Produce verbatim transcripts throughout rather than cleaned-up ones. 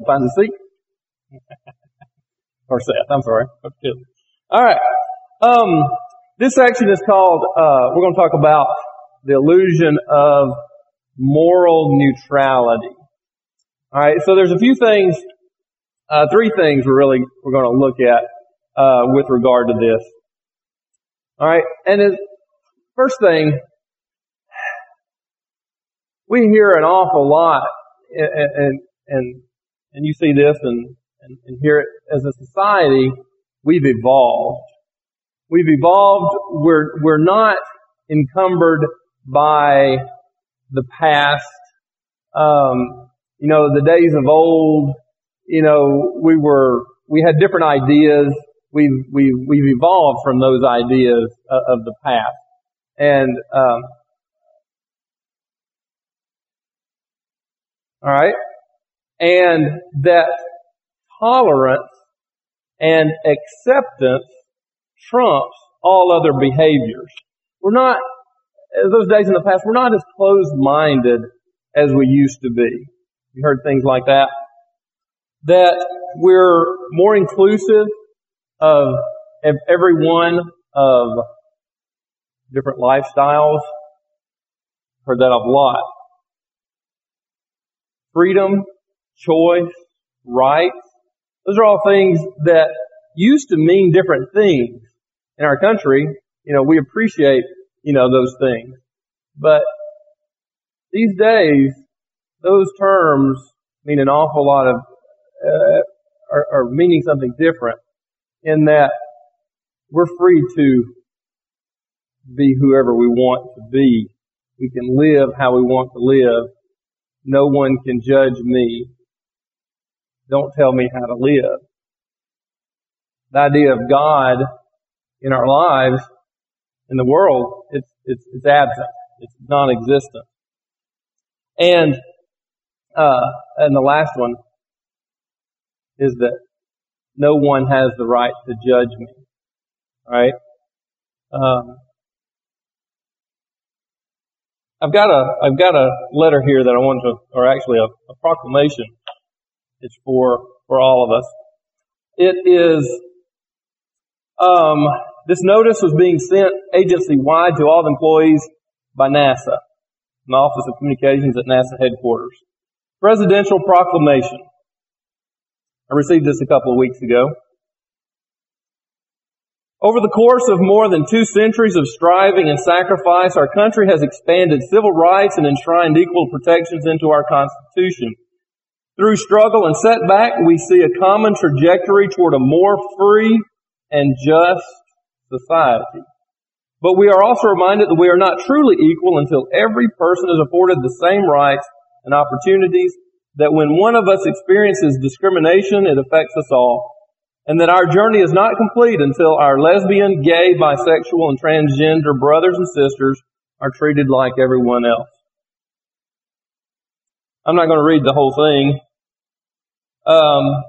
find a seat. Or Seth, I'm sorry. All right. Um, this section is called, uh, we're going to talk about the illusion of moral neutrality. All right. So there's a few things, uh, three things we're really, we're going to look at, uh, with regard to this. All right. And the first thing, we hear an awful lot, and, and, and, and you see this and, and, and hear it as a society, we've evolved. We've evolved, we're, we're not encumbered by the past. Um, you know, the days of old, you know, we were, we had different ideas. We've, we've, we've evolved from those ideas of, of the past. And, um, all right. And that tolerance and acceptance trumps all other behaviors. We're not, as those days in the past, we're not as closed-minded as we used to be. You heard things like that. That we're more inclusive of everyone, of different lifestyles. Heard that a lot. Freedom, choice, rights. Those are all things that used to mean different things. In our country, you know, we appreciate, you know, those things. But these days, those terms mean an awful lot of, uh, are, are meaning something different in that we're free to be whoever we want to be. We can live how we want to live. No one can judge me. Don't tell me how to live. The idea of God in our lives, in the world, it's, it's, it's absent. It's non-existent. And, uh, and the last one is that no one has the right to judge me. Right? Um, I've got a, I've got a letter here that I want to, or actually a, a proclamation. It's for, for all of us. It is, um, this notice was being sent agency-wide to all the employees by NASA, the Office of Communications at NASA headquarters. Presidential proclamation. I received this a couple of weeks ago. Over the course of more than two centuries of striving and sacrifice, our country has expanded civil rights and enshrined equal protections into our Constitution. Through struggle and setback, we see a common trajectory toward a more free and just society. But we are also reminded that we are not truly equal until every person is afforded the same rights and opportunities, that when one of us experiences discrimination, it affects us all. And that our journey is not complete until our lesbian, gay, bisexual, and transgender brothers and sisters are treated like everyone else. I'm not going to read the whole thing. Um,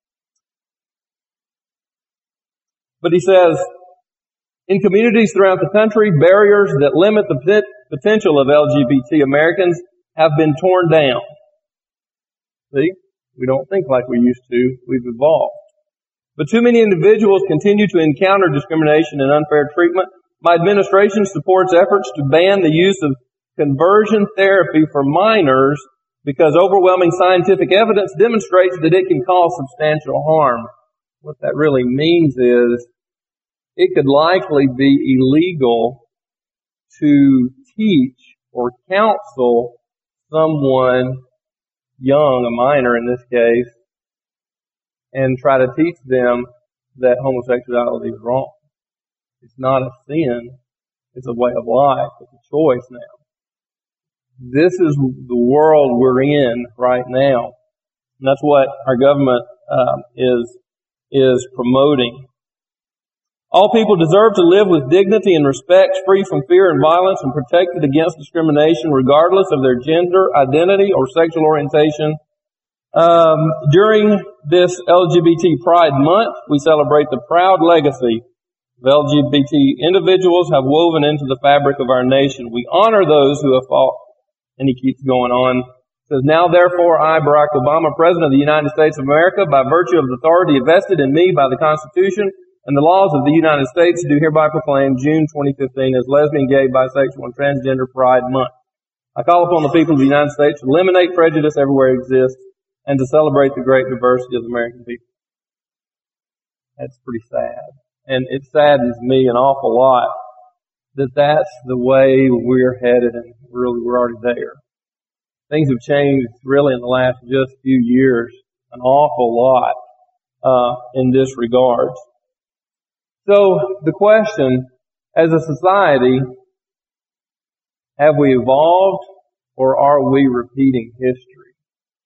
but he says, in communities throughout the country, barriers that limit the pot- potential of L G B T Americans have been torn down. See? We don't think like we used to. We've evolved. But too many individuals continue to encounter discrimination and unfair treatment. My administration supports efforts to ban the use of conversion therapy for minors because overwhelming scientific evidence demonstrates that it can cause substantial harm. What that really means is it could likely be illegal to teach or counsel someone young, a minor in this case, and try to teach them that homosexuality is wrong. It's not a sin. It's a way of life. It's a choice now. This is the world we're in right now. And that's what our government um, is, is promoting. All people deserve to live with dignity and respect, free from fear and violence, and protected against discrimination regardless of their gender, identity, or sexual orientation. Um, during this L G B T Pride Month, we celebrate the proud legacy of L G B T individuals have woven into the fabric of our nation. We honor those who have fought, and he keeps going on, It says, now therefore I, Barack Obama, President of the United States of America, by virtue of the authority vested in me by the Constitution and the laws of the United States, do hereby proclaim June twenty fifteen as Lesbian, Gay, Bisexual, and Transgender Pride Month. I call upon the people of the United States to eliminate prejudice everywhere it exists and to celebrate the great diversity of the American people. That's pretty sad. And it saddens me an awful lot that that's the way we're headed, and really we're already there. Things have changed really in the last just few years an awful lot uh, in this regard. So the question, as a society, have we evolved or are we repeating history?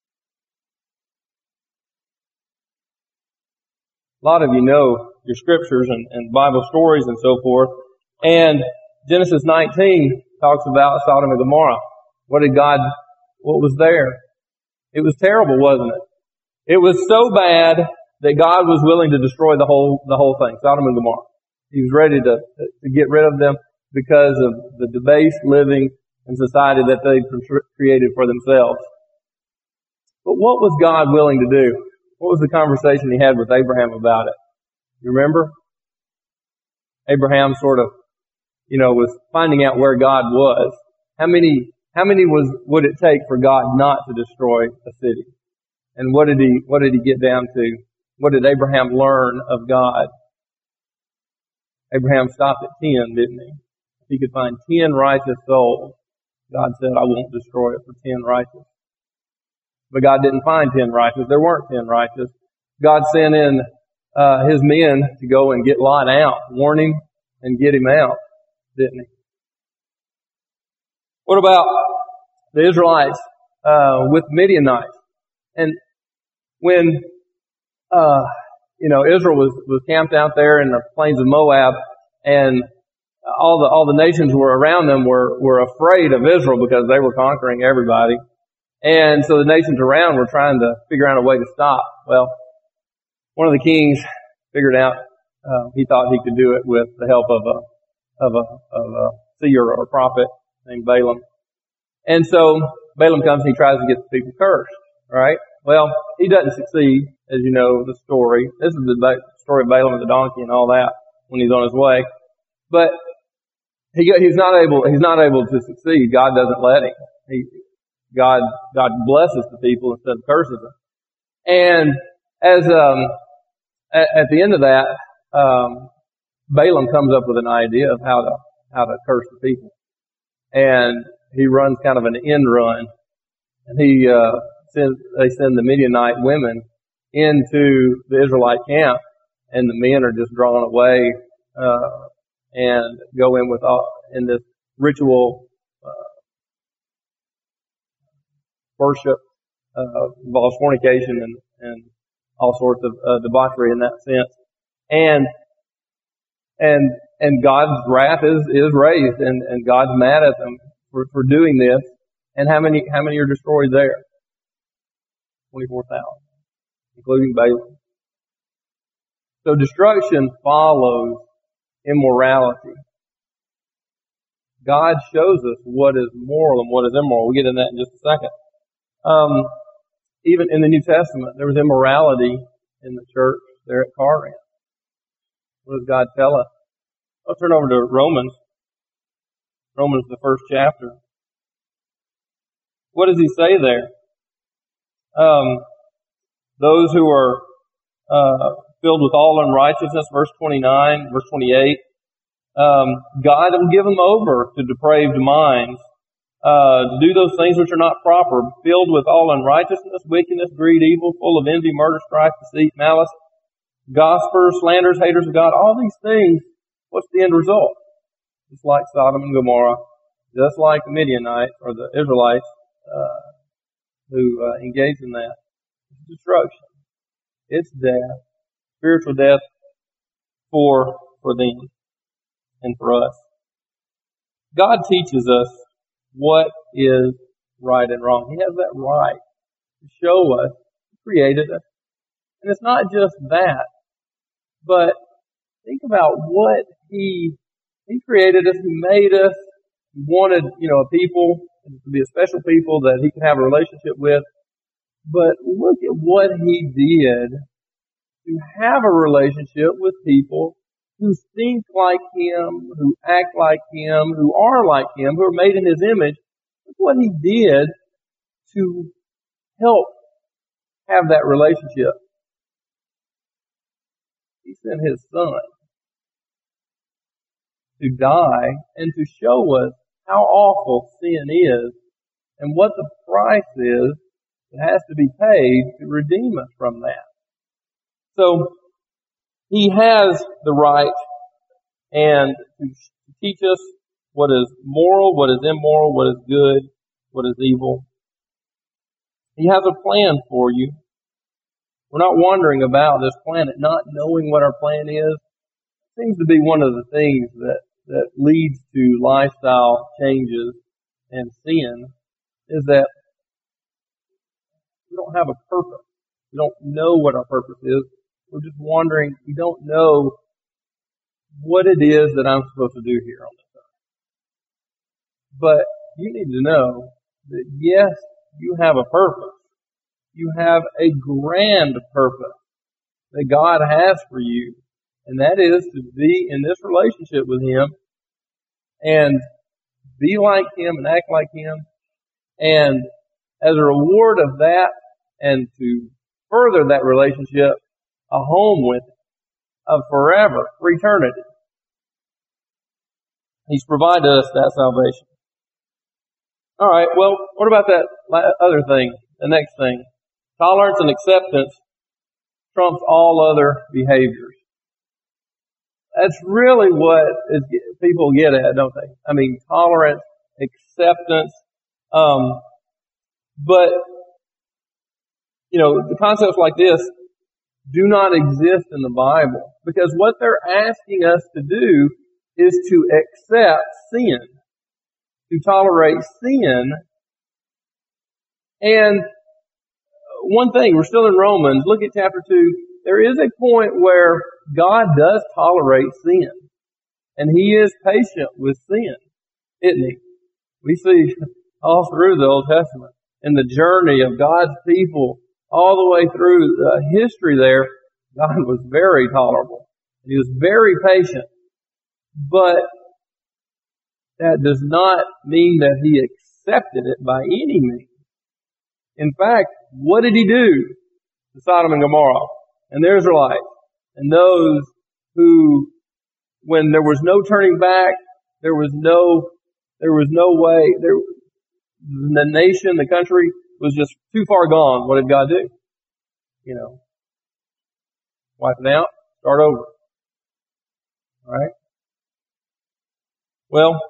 A lot of you know your scriptures and, and Bible stories and so forth. And Genesis nineteen talks about Sodom and Gomorrah. What did God, what was there? It was terrible, wasn't it? It was so bad that God was willing to destroy the whole, the whole thing, Sodom and Gomorrah. He was ready to, to get rid of them because of the debased living and society that they created for themselves. But what was God willing to do? What was the conversation he had with Abraham about it? You remember? Abraham sort of, you know, was finding out where God was. How many, how many was, would it take for God not to destroy a city? And what did he, what did he get down to? What did Abraham learn of God? Abraham stopped at ten, didn't he? If he could find ten righteous souls, God said, I won't destroy it for ten righteous. But God didn't find ten righteous. There weren't ten righteous. God sent in uh, his men to go and get Lot out, warn him and get him out, didn't he? What about the Israelites uh, with Midianites? And when uh, you know Israel was was camped out there in the plains of Moab, and all the all the nations were around them were were afraid of Israel because they were conquering everybody. And so the nations around were trying to figure out a way to stop. Well, one of the kings figured out uh, he thought he could do it with the help of a of a of a seer or a prophet named Balaam. And so Balaam comes and he tries to get the people cursed, right? Well, he doesn't succeed, as you know the story. This is the story of Balaam and the donkey and all that when he's on his way. But he he's not able he's not able to succeed. God doesn't let him. He God, God blesses the people instead of curses them. And as, um, at, at the end of that, um, Balaam comes up with an idea of how to, how to curse the people. And he runs kind of an end run. And he, uh, sends, they send the Midianite women into the Israelite camp, and the men are just drawn away, uh, and go in with all, in this ritual, worship, uh, involves fornication and, and all sorts of uh, debauchery in that sense. And, and, and God's wrath is, is raised, and, and God's mad at them for, for doing this. And how many, how many are destroyed there? twenty-four thousand, including Balaam. So destruction follows immorality. God shows us what is moral and what is immoral. We'll get into that in just a second. Um, even in the New Testament, there was immorality in the church there at Corinth. What does God tell us? I'll turn over to Romans. Romans, the first chapter. What does he say there? Um, those who are uh, filled with all unrighteousness, verse twenty-nine, verse twenty-eight. Um, God will give them over to depraved minds. Uh, to do those things which are not proper, filled with all unrighteousness, wickedness, greed, evil, full of envy, murder, strife, deceit, malice, gossipers, slanderers, haters of God. All these things, what's the end result? Just like Sodom and Gomorrah, just like the Midianites or the Israelites uh, who uh, engaged in that. It's destruction. It's death, spiritual death for for them and for us. God teaches us what is right and wrong. He has that right to show us. He created us. And it's not just that, but think about what He, He created us. He made us. He wanted, you know, a people and to be a special people that he can have a relationship with. But look at what he did to have a relationship with people who think like him, who act like him, who are like him, who are made in his image. Look what he did to help have that relationship. He sent his son to die and to show us how awful sin is and what the price is that has to be paid to redeem us from that. So, he has the right and to teach us what is moral, what is immoral, what is good, what is evil. He has a plan for you. We're not wandering about this planet not knowing what our plan is. It seems to be one of the things that, that leads to lifestyle changes and sin is that we don't have a purpose. We don't know what our purpose is. We're just wondering, we don't know what it is that I'm supposed to do here on this earth. But you need to know that yes, you have a purpose. You have a grand purpose that God has for you. And that is to be in this relationship with Him and be like Him and act like Him. And as a reward of that and to further that relationship, a home with Him of forever, for eternity. He's provided us that salvation. All right, well, what about that other thing, the next thing? Tolerance and acceptance trumps all other behaviors. That's really what is, people get at, don't they? I mean, tolerance, acceptance, um, but, you know, the concepts like this do not exist in the Bible because what they're asking us to do is to accept sin, to tolerate sin. And one thing, we're still in Romans, look at chapter two. There is a point where God does tolerate sin, and He is patient with sin, isn't He? We see all through the Old Testament and the journey of God's people all the way through the history there. God was very tolerable. He was very patient. But that does not mean that He accepted it by any means. In fact, what did He do to Sodom and Gomorrah and the Israelites and those who, when there was no turning back, there was no, there was no way, there, the nation, the country was just too far gone. What did God do? You know, wipe it out, start over. All right. Well,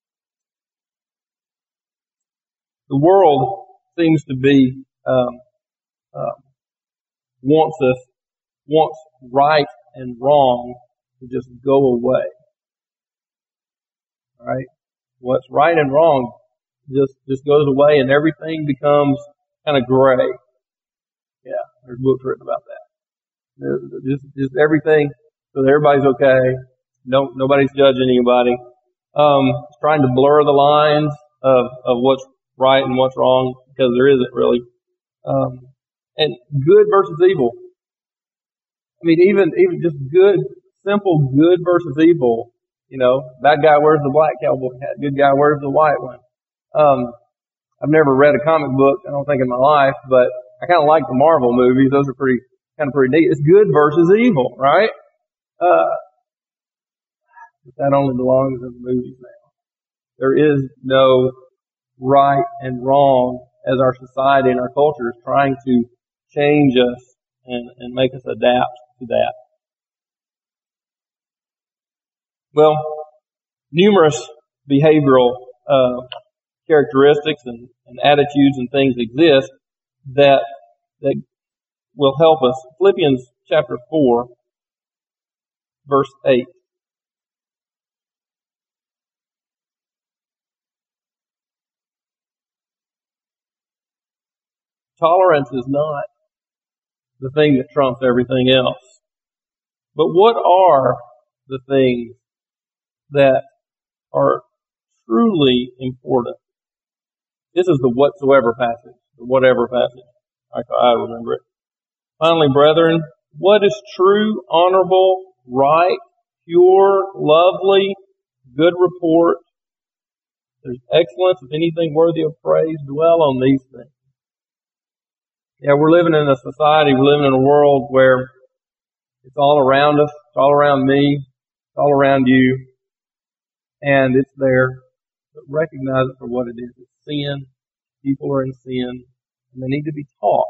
the world seems to be um, uh, wants us wants right and wrong to just go away. All right, what's right and wrong just just goes away, and everything becomes kind of gray. Yeah, there's books written about that. There's just just everything, so that everybody's okay. No, nobody's judging anybody. Um, trying to blur the lines of of what's right and what's wrong because there isn't really. Um, and good versus evil. I mean, even even just good, simple good versus evil. You know, bad guy wears the black cowboy hat, good guy wears the white one. Um, I've never read a comic book, I don't think in my life, but I kind of like the Marvel movies. Those are pretty kind of pretty neat. It's good versus evil, right? Uh, but that only belongs in the movies now. There is no right and wrong as our society and our culture is trying to change us and, and make us adapt to that. Well, numerous behavioral uh, characteristics and, and attitudes and things exist that that will help us. Philippians chapter four, verse eight. Tolerance is not the thing that trumps everything else. But what are the things that are truly important This is the whatsoever passage, the whatever passage. I, I remember it. Finally, brethren, what is true, honorable, right, pure, lovely, good report, there's excellence, if anything worthy of praise, dwell on these things. Yeah, we're living in a society, we're living in a world where it's all around us, it's all around me, it's all around you, and it's there. But recognize it for what it is. It's sin. People are in sin, and they need to be taught.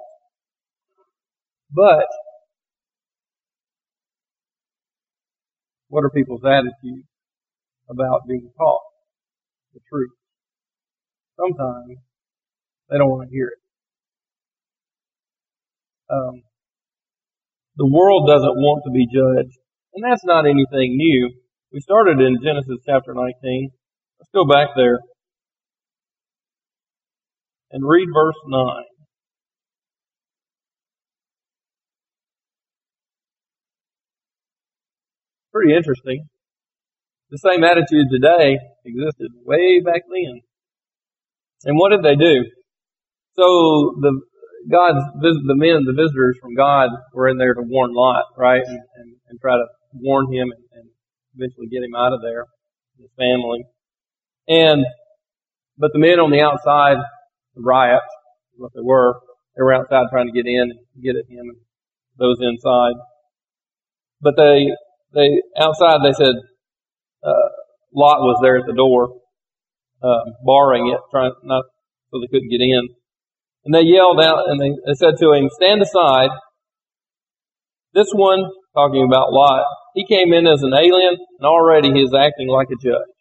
But what are people's attitudes about being taught the truth? Sometimes they don't want to hear it. Um, the world doesn't want to be judged, and that's not anything new. We started in Genesis chapter nineteen. Let's go back there and read verse nine. Pretty interesting. The same attitude today existed way back then. And what did they do? So the God's the men, the visitors from God, were in there to warn Lot, right, and, and, and try to warn him and, and eventually get him out of there, his family. And but the men on the outside, the riots, what they were, they were outside trying to get in and get at him and those inside. But they they outside they said uh, Lot was there at the door, uh, barring it, trying not so they couldn't get in. And they yelled out and they, they said to him, "Stand aside." This one, talking about Lot, he came in as an alien and already he is acting like a judge.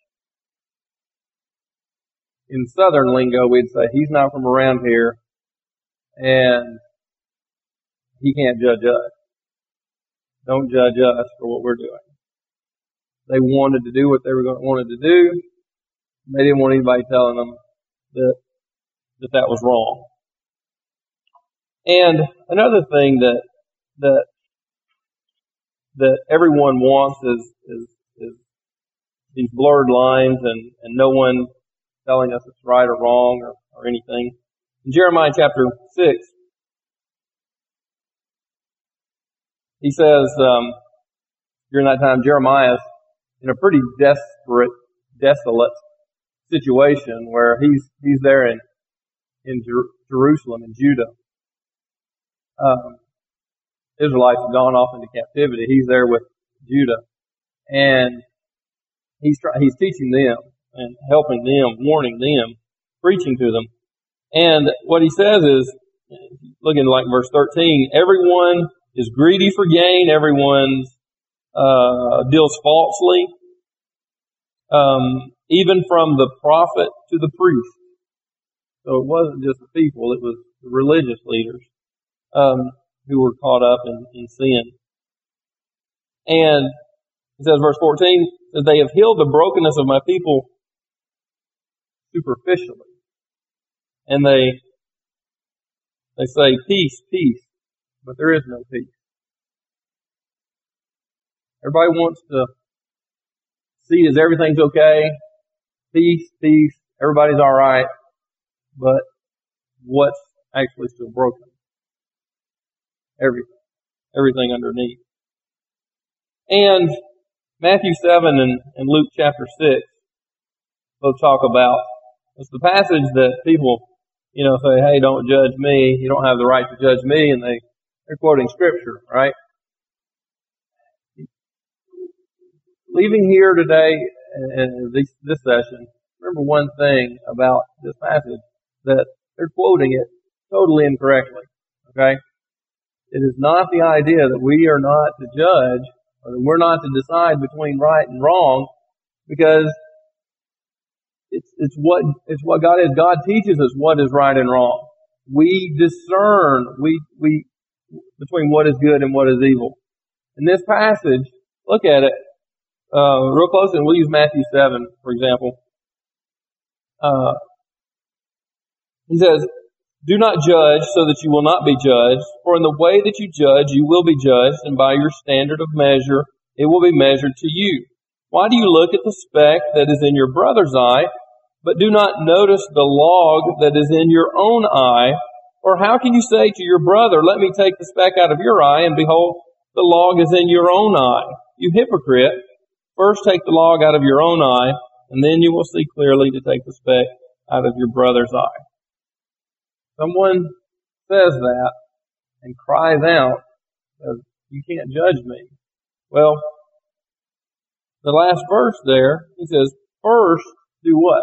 In southern lingo, we'd say he's not from around here and he can't judge us. Don't judge us for what we're doing. They wanted to do what they were going, wanted to do. They didn't want anybody telling them that that, that was wrong. And another thing that that that everyone wants is is, is these blurred lines and, and no one telling us it's right or wrong or, or anything. In Jeremiah chapter six, he says um, during that time Jeremiah's in a pretty desperate, desolate situation where he's he's there in in Jer- Jerusalem in Judah. Um, Israelites have gone off into captivity. He's there with Judah, and he's try- he's teaching them and helping them, warning them, preaching to them. And what he says is, looking like verse thirteen, everyone is greedy for gain. Everyone uh, deals falsely, um, even from the prophet to the priest. So it wasn't just the people; it was the religious leaders. Um, who were caught up in, in sin. And it says, verse fourteen, that they have healed the brokenness of my people superficially. And they they say, peace, peace, but there is no peace. Everybody wants to see as everything's okay, peace, peace, everybody's all right, but what's actually still broken? Everything. Everything underneath. And Matthew seven and, and Luke chapter six both talk about, it's the passage that people, you know, say, hey, don't judge me, you don't have the right to judge me, and they, they're quoting scripture, right? Leaving here today, and this, this session, remember one thing about this passage, that they're quoting it totally incorrectly, okay? It is not the idea that we are not to judge, or that we're not to decide between right and wrong, because it's, it's what, it's what God is. God teaches us what is right and wrong. We discern, we, we, between what is good and what is evil. In this passage, look at it, uh, real close, and we'll use Matthew seven, for example. Uh, he says, do not judge so that you will not be judged, for in the way that you judge you will be judged, and by your standard of measure it will be measured to you. Why do you look at the speck that is in your brother's eye, but do not notice the log that is in your own eye? Or how can you say to your brother, let me take the speck out of your eye, and behold, the log is in your own eye? You hypocrite, first take the log out of your own eye, and then you will see clearly to take the speck out of your brother's eye. Someone says that and cries out, says, you can't judge me. Well, the last verse there, he says, first do what?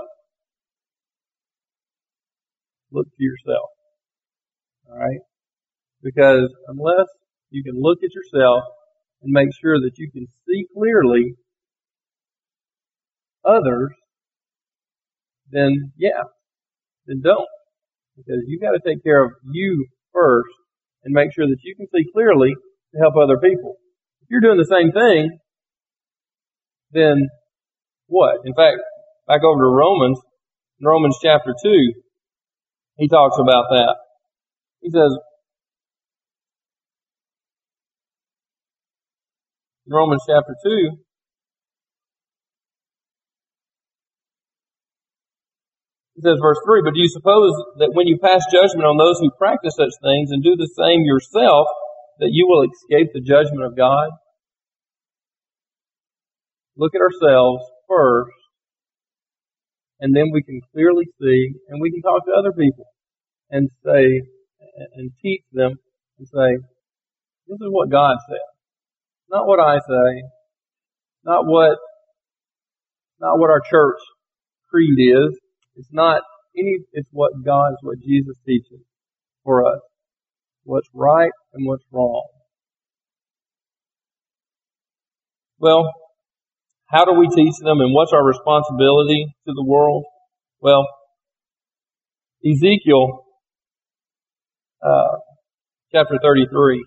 Look to yourself. Alright? Because unless you can look at yourself and make sure that you can see clearly others, then yeah, then don't. Because you've got to take care of you first and make sure that you can see clearly to help other people. If you're doing the same thing, then what? In fact, back over to Romans, in Romans chapter two, he talks about that. He says, in Romans chapter two, he says, verse three, but do you suppose that when you pass judgment on those who practice such things and do the same yourself, that you will escape the judgment of God? Look at ourselves first, and then we can clearly see, and we can talk to other people and say, and teach them and say, this is what God said. Not what I say. Not what, not what our church creed is. It's not any, it's what God, it's what Jesus teaches for us. What's right and what's wrong. Well, how do we teach them, and what's our responsibility to the world? Well, Ezekiel uh, chapter thirty-three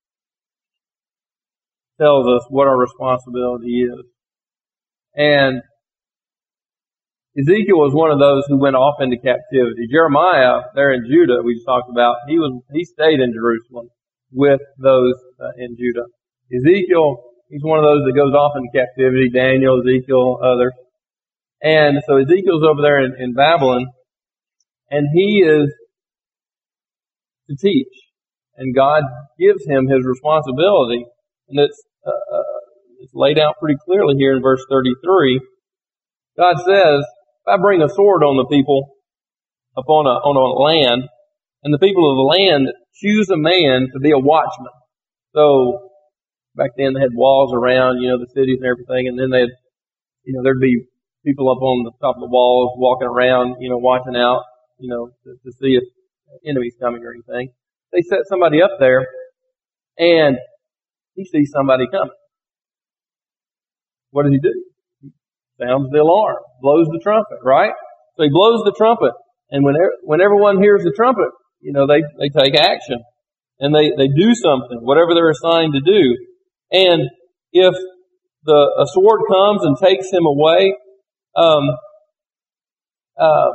tells us what our responsibility is. And Ezekiel was one of those who went off into captivity. Jeremiah, there in Judah, we just talked about, he was he stayed in Jerusalem with those uh, in Judah. Ezekiel, he's one of those that goes off into captivity. Daniel, Ezekiel, others. And so Ezekiel's over there in, in Babylon, and he is to teach. And God gives him his responsibility. And it's, uh, it's laid out pretty clearly here in verse thirty-three. God says, if I bring a sword on the people upon a, on a land, and the people of the land choose a man to be a watchman. So, back then they had walls around, you know, the cities and everything, and then they'd, you know, there'd be people up on the top of the walls walking around, you know, watching out, you know, to, to see if enemies coming or anything. They set somebody up there, and he sees somebody coming. What does he do? He sounds the alarm, blows the trumpet, right? So he blows the trumpet, and when when everyone hears the trumpet, you know, they, they take action, and they, they do something, whatever they're assigned to do. And if the a sword comes and takes him away, um, uh,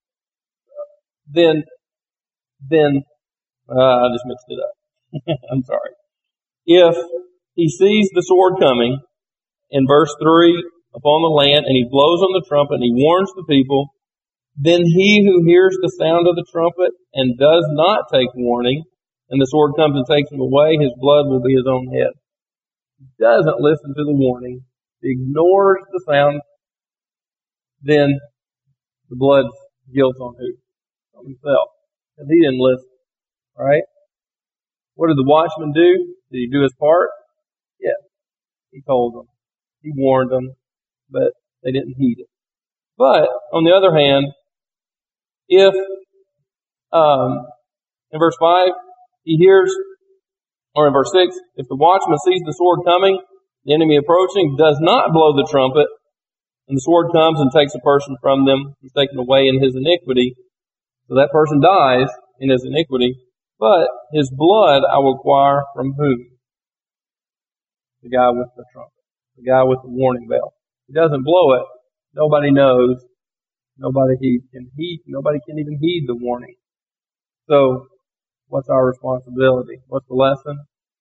then then uh, I just mixed it up. I'm sorry. If he sees the sword coming, in verse three, upon the land, and he blows on the trumpet and he warns the people, then he who hears the sound of the trumpet and does not take warning, and the sword comes and takes him away, his blood will be his own head. He doesn't listen to the warning, he ignores the sound, then the blood's guilt on who? On himself. Because he didn't listen. Alright? What did the watchman do? Did he do his part? Yes. He told them. He warned them, but they didn't heed it. But, on the other hand, if, um, in verse five, he hears, or in verse six, if the watchman sees the sword coming, the enemy approaching, does not blow the trumpet, and the sword comes and takes a person from them, he's taken away in his iniquity, so that person dies in his iniquity, but his blood I will require from whom? The guy with the trumpet. The guy with the warning bell. He doesn't blow it. Nobody knows. Nobody he can heed. Nobody can even heed the warning. So, what's our responsibility? What's the lesson?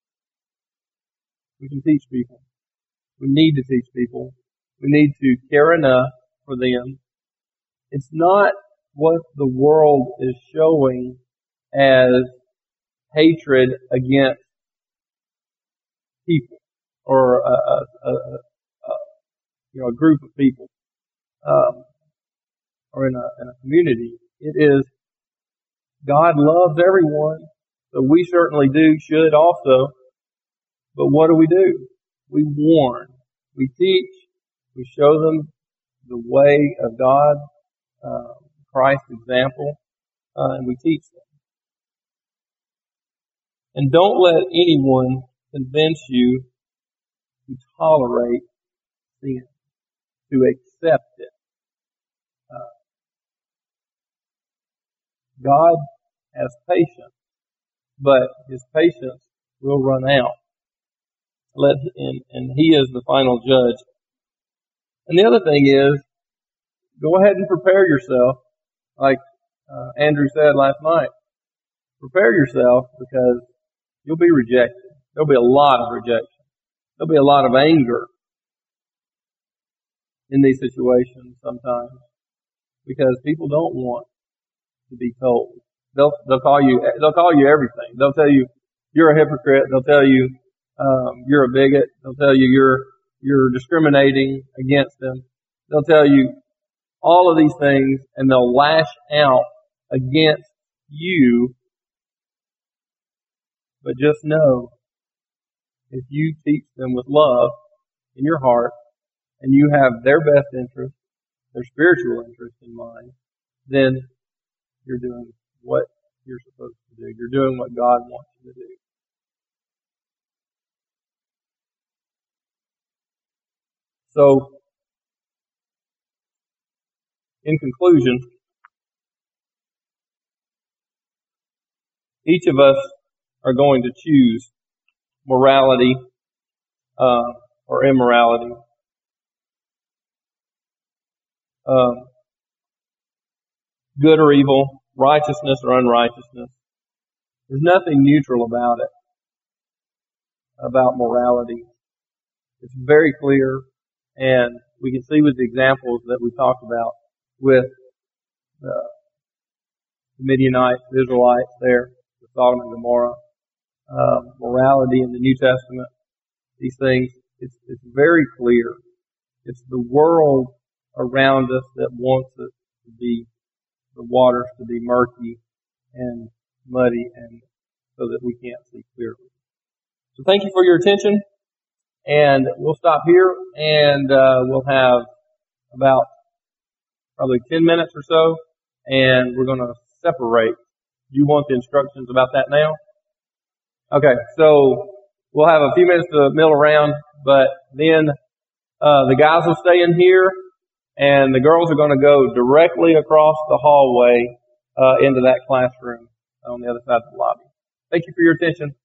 We can teach people. We need to teach people. We need to care enough for them It's not what the world is showing as hatred against people or a, a, a, a you know a group of people um, or in a, in a community. It is God loves everyone, so we certainly do, should also. But what do we do? We warn, we teach, we show them the way of God, uh, Christ's example, uh, and we teach them. And don't let anyone convince you to tolerate sin, to accept it. Uh, God has patience, but His patience will run out. Let and, and He is the final judge. And the other thing is, go ahead and prepare yourself, like uh, Andrew said last night. Prepare yourself because you'll be rejected. There'll be a lot of rejection. There'll be a lot of anger in these situations sometimes because people don't want to be told. They'll they'll call you they'll call you everything. They'll tell you you're a hypocrite. They'll tell you um, you're a bigot. They'll tell you you're you're discriminating against them. They'll tell you all of these things, and they'll lash out against you. But just know, if you teach them with love in your heart, and you have their best interest, their spiritual interest in mind, then you're doing what you're supposed to do. You're doing what God wants you to do. So, in conclusion, each of us are going to choose morality uh, or immorality. Um, good or evil, righteousness or unrighteousness. There's nothing neutral about it, about morality. It's very clear, and we can see with the examples that we talked about with the Midianites, the Israelites there, the Sodom and Gomorrah, uh, morality in the New Testament, these things, it's, it's very clear. It's the world around us that wants it to be, the waters to be murky and muddy and so that we can't see clearly. So thank you for your attention, and we'll stop here, and uh, we'll have about probably ten minutes or so, and we're going to separate. Do you want the instructions about that now? Okay, so we'll have a few minutes to mill around, but then uh, the guys will stay in here, and the girls are going to go directly across the hallway uh, into that classroom on the other side of the lobby. Thank you for your attention.